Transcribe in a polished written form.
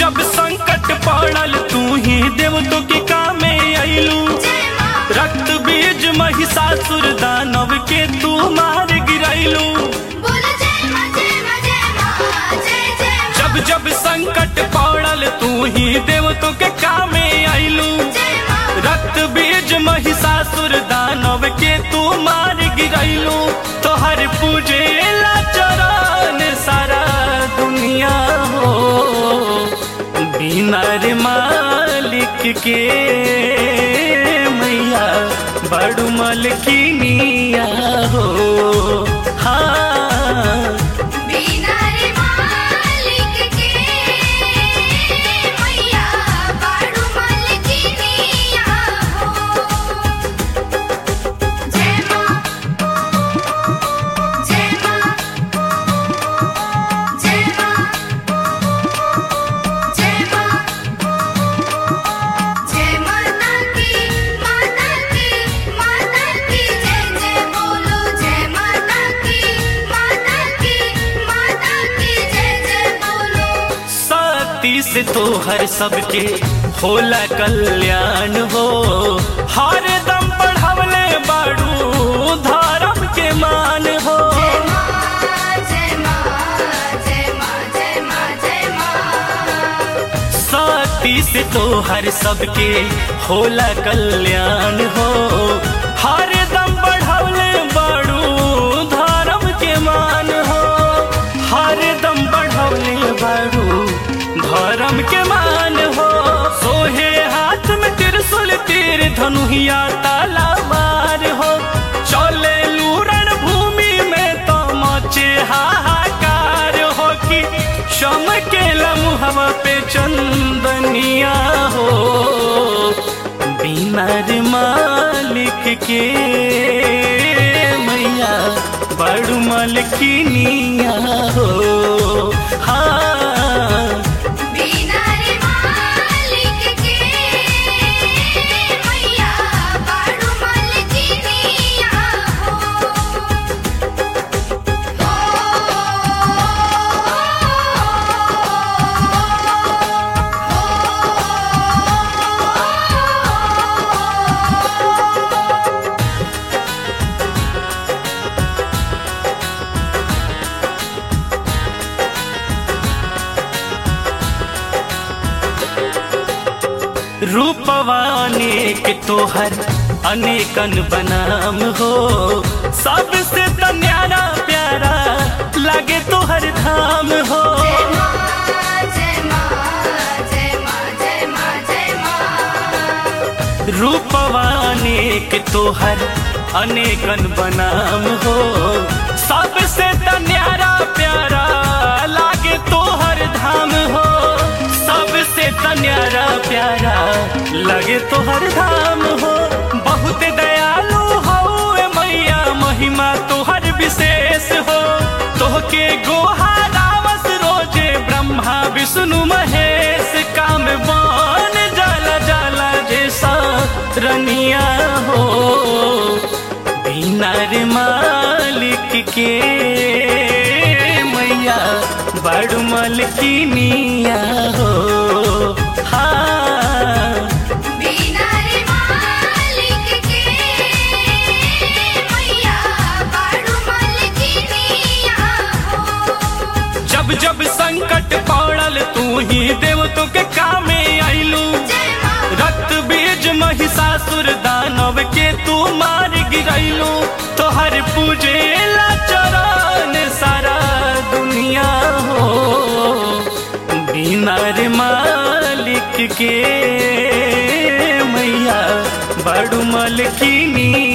जब संकट पड़ल तू ही देवतों के कामे आइलू। रक्त बीज महिषासुर दानव के तू मार गिराइलू। जब जब संकट पड़ल तू ही देवतों के कामे आइलू। रक्त बीज महिषासुर दानव के तू मार गिराइलू। तोहर पूजे ला चरण सारा दुनिया हो। बिना रे मालिक के मैया बड़ू मलकिनिया हो। हाँ बिना रे मालिक के मैया बड़ू मलकिनिया हो। जय माँ जय माँ जय माँ जय माँ जय माता की जय जय बोलो। जय माता की जय जय बोलो। सती से तो हर सबके होला कल्याण हो। हर दम बढ़ावले बाड़ू धर्म के मान हो। जय माँ जय माँ जय माँ जय माँ जय माँ। सती से तो हर सबके होला कल्याण हो। हर दम बढ़ावले बाड़ू धर्म के मान हो। हर दम बढ़ावले बाड़ू धर्म के मान हो। सोहे हाथ में त्रिशूल तीर धनुहिया तलवार हो। चले लूरण भूमि में तो मचे हाहाकार हो। कि चमके लम्हवा पे चंदनिया हो। बिना रे मालिक के मैया बड़ू मलकिनिया हो। हाँ बिना रे मालिक के मैया बड़ू मलकिनिया रूपवा अनेक तोहर अनेकन बनाम हो। सबसे तो न्यारा प्यारा लागे तोहर धाम हो। जय माँ जय माँ जय माँ जय माँ जय माँ। रूपवा अनेक तोहर अनेकन बनाम हो। सबसे तो न्यारा प्यारा लागे तोहर धाम हो। सबसे तो न्यारा प्यारा लगे तोहर धाम हो। बहुत दयालु हो मैया महिमा तोहर विशेष हो। तोहके गोहारावस रोजे ब्रह्मा विष्णु महेश। काम बन जाला जाला जैसा रनिया हो। बिना रे मालिक के मैया बड़ू मलकिनिया हो। हाँ बिना रे मालिक के मैया बड़ू मलकिनिया हो। जब जब संकट पड़ल तू ही देवतों के कामे आइलू। रक्त बीज महिषासुर दानव के तू मार गिराइलू। तोहर पूजे ला चरण सारा दुनिया हो। बिना रे मालिक के मैया बड़ू मलकिनी